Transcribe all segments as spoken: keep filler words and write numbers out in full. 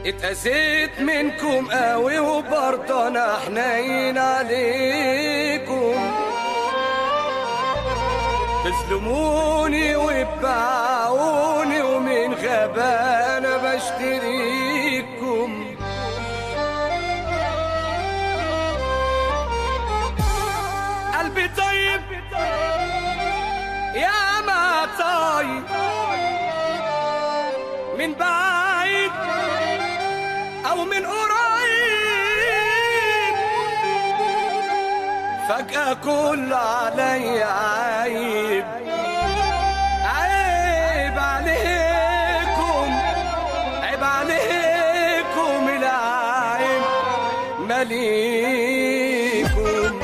اتأذيت منكم قوي وبرضه انا حنين عليكم، تظلموني وتباعوني ومن غبانا بشتريكم. قلبي طيب يا ما طيب من بعيد أو من قريب، فجأة كل علي عيب. عيب عليكم عيب عليكم العيب مليكم،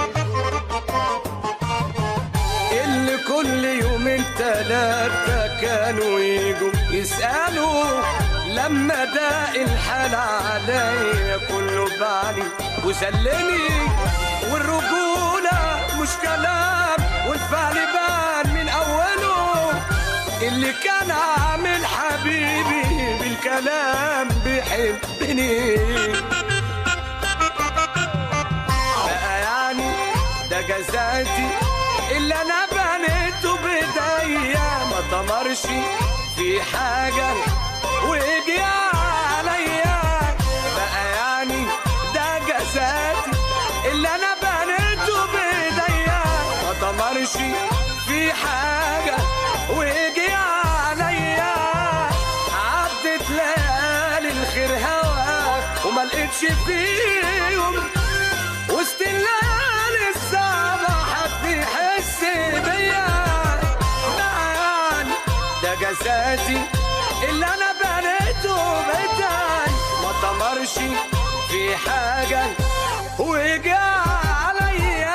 اللي كل يومين تلاتة كانوا يجوا يسألوا لما داق الحال عليا كله بعلي وسلني. والرجولة مش كلام والفعل بان من أوله، اللي كان عامل حبيبي بالكلام بيحبني. بقى يعني ده جزاتي اللي أنا بنيته بإيديا، ما طمرش في حاجة ويجي عليا. بقى يعني ده جزاتي اللي انا بنيته بايديا، ما طمرش في حاجه ويجي عليا. عدت ليالي الخير هواك وما لقيتش فيهم، وسط الليالي الصعبه حد يحس بيا. ده جزاتي اللي انا بنيته بايدي، ما طمرش في حاجه ويجي عليا.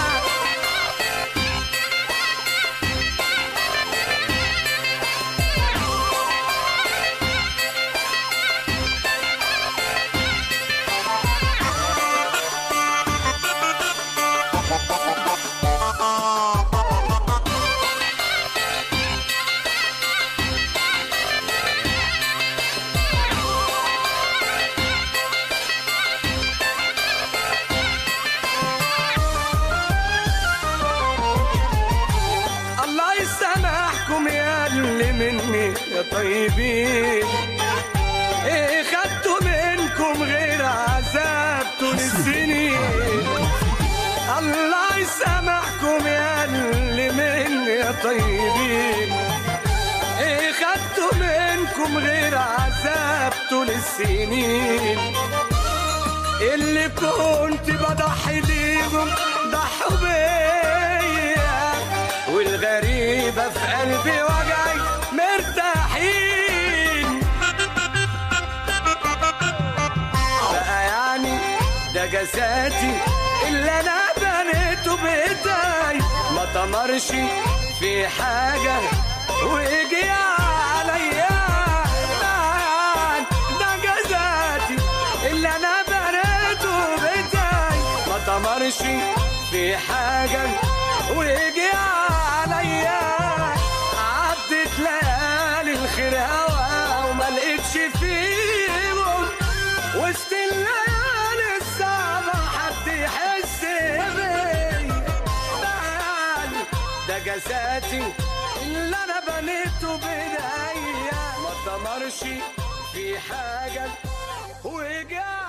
يا اللي مني يا طيبين، ايه خدتوا منكم غير عذاب طول السنين. الله يسامحكم يا اللي مني يا طيبين، ايه خدتوا منكم غير عذاب طول السنين. اللي كنت بضحي ليهم ضحوا بيا، والغريبة في قلبي وجعي مرتاحين. بقى يعني ده جزاتي اللي انا بنيته بايدي، ما طمرش في حاجة ويجي عليا. ده جزاتي اللي انا بنيته بايدي، ما طمرش في حاجة ويجي عليا. عدت ليالي الخير هوا وما لقيتش فيهم، وسط الليالي الصعبة حد يحس بيا. ده جزاتي اللي انا بنيته بايديا، ما طمرش في حاجة ويجي